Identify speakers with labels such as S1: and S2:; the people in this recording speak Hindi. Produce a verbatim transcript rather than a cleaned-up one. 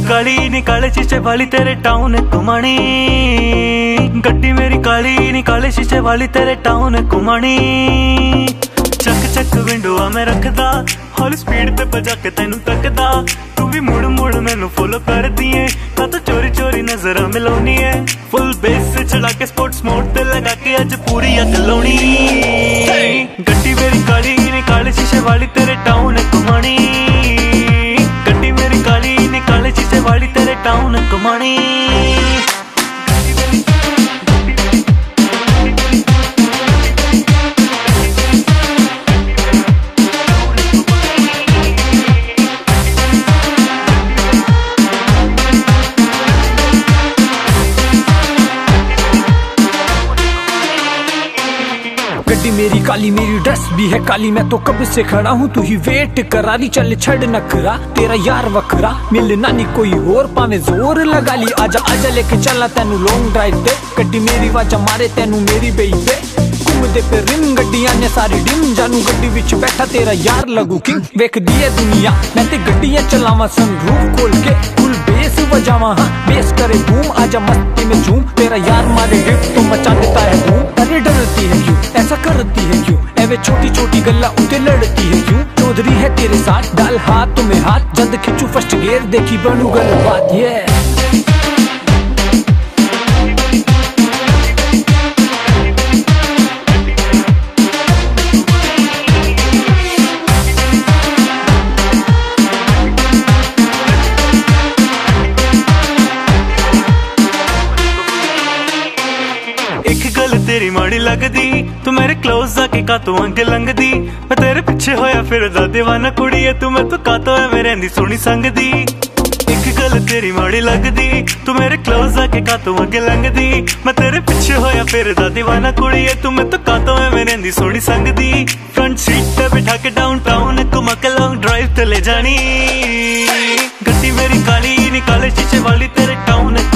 S1: काली नी काले शीशे वाली तेरे टाउन घुमानी, गड्डी मेरी काली नी काले शीशे वाली तेरे टाउन घुमानी। चक चक विंडो आ मैं रखदा, हौली स्पीड ते भजा के तैनू तकदा, तू भी मुड़ मुड़ मैनू फॉलो कर दिए, ना तो चोरी चोरी नजर मिलाउनी है। फुल बेस चढ़ा के स्पोर्ट्स मोड ते लगा के अज पूरी अग लाउनी। गड्डी मेरी काली नी काले शीशे वाली तेरे टाउन घुमानी, गड्डी मेरी काली नी काले शीशे वाली तेरे टाउन घुमानी।
S2: गड्डी मेरी काली मेरी ड्रेस भी है काली, मैं तो कब से खड़ा हूँ तू ही वेट करा रही। चल छड़ नखरा तेरा यार वखरा, मिलना नहीं कोई और पावे जोर लगा ली। आजा आजा लेके चला तेनू लॉन्ग ड्राइव पे, गड्डी मेरी वाजा मारे तेनू मेरी बेइबे। घूमदे पे रिम गड्डियां ने सारी डिम, जानू गड्डी विच बैठा तेरा यार लगू किंग। वेख दी है दुनिया मैं ते गड्डियां चलावा सनरूफ खोल के, फुल बेस बजावा हाँ बेस करे बूम। आजा मस्ती में झूम तेरा यार मारे ड्रिफ्ट तो मचा देता है धूम। अरे डरती है क्यों ऐसा करती है क्यों, एवे छोटी छोटी गल्ला उते लड़ती है क्यों। चौधरी है तेरे साथ डाल हाथ में हाथ, जद खिंचू फर्स्ट गियर देखी बनू गल बात। ये
S1: एक गल तेरी माड़ी लगदी, तू मेरे क्लोज जाके कातों अंग लंघदी। मैं तेरे पिछे होया फिरदा दीवाना कुड़िए, तू मैं तो कातों है मेरे दी सोहनी संगदी। एक गल तेरी माड़ी लगदी, तू मेरे क्लोज जाके कातों अंग लंघदी। मैं तेरे पिछे होया फिरदा दीवाना कुड़िए, तू मैं तो कातों है मेरे दी सोहनी संगदी। फ्रंट सीट पे बिठा के डाउन टाउन घुमा के लॉन्ग ड्राइव ते ले जानी, गड्डी मेरी काली नी काले शीशे वाली तेरे टाउन